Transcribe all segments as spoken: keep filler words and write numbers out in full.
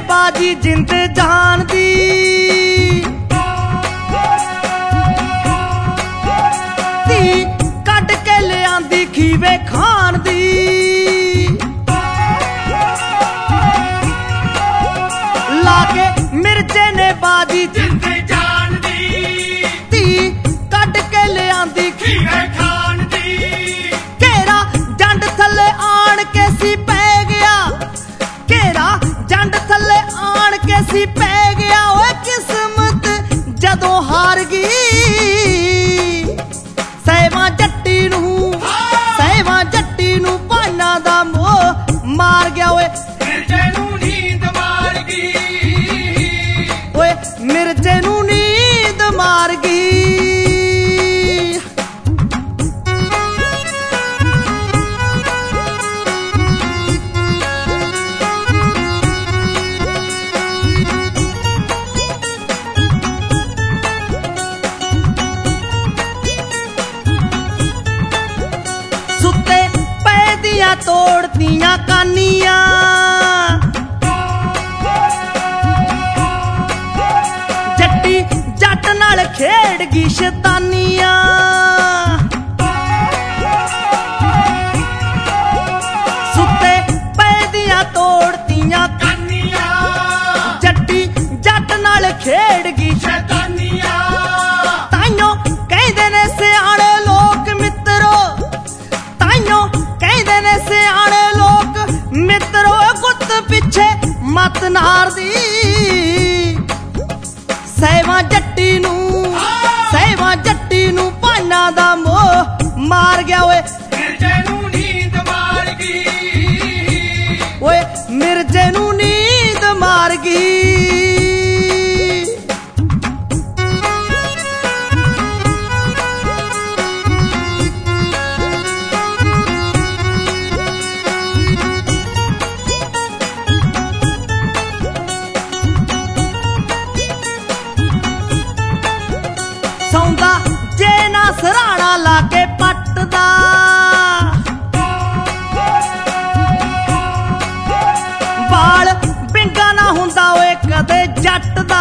बाजी जिंद जहान दी धी कट के ले आंदी खीवे खान दी लाके मिर्जे ने बाजी जिंद जान दी धी कट के ले आंदी खीवे खान दी घेरा जंड थले आन के सी पै गया घेरा जंड थले आन के सी पै गया ओए किस्मत जदों हार गई सहवा जट्टी नू सहवा जट्टी नू भाना दा मोह मार गया ओए मिर्जे नू नींद मार गई ओए मिर्जे नू नींद मार गई सुते पैदियां तोड़तियां कानियां जट्टी जट नाल खेड़ गी शैतानियां सुते पैदियां तोड़तियां कानियां जट्टी जट नाल खेड़ गी शैतानियां ताइयों कहंदे ने सियाणे लोक मित्रो ताइयों कहंदे ने सियाणे लोक मित्रो गुत्त पिछे मत नार दी सहवा जट्टी नू सहवा जट्टी नू भाना दा मोह मार गया ओए मिर्जे नू नींद मार गई ओए मिर्जे नू नींद मार गई सौंदा जे ना सराणा लाके पटदा बाल बिंगा ना हुंदा ओए कदे जट दा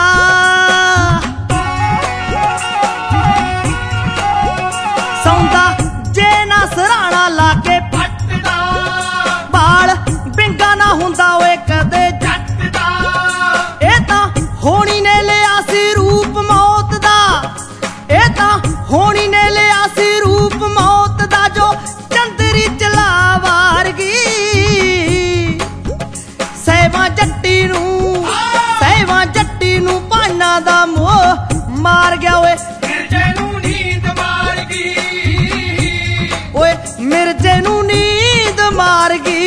सौंदा जे ना सराणा लाके पटदा बाल बिंगा ना हुंदा ओए कदे जट जट दा ए तां होनी ने लिया सी रूप मौत दा ए तां होनी ने लिया सी रूप मौत दा जो चंदरी चला वार गई सहवा जट्टी नू सहवा जट्टी नू भाना दा मोह मार गया ओए मिर्जे नू नींद मार गई ओए मिर्जे नू नींद मार गई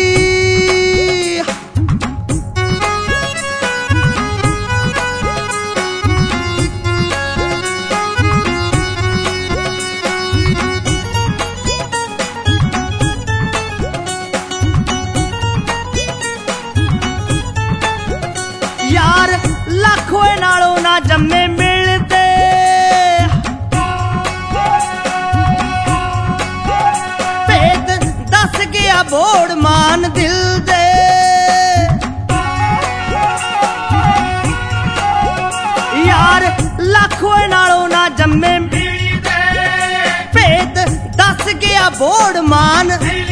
यार लख होए नालों ना जम्मे मिलते भेद दस गया बोड़ मान दिल दे यार लख होए नालों ना जम्मे मिली दे भेद दस गया बोड़ मान मिली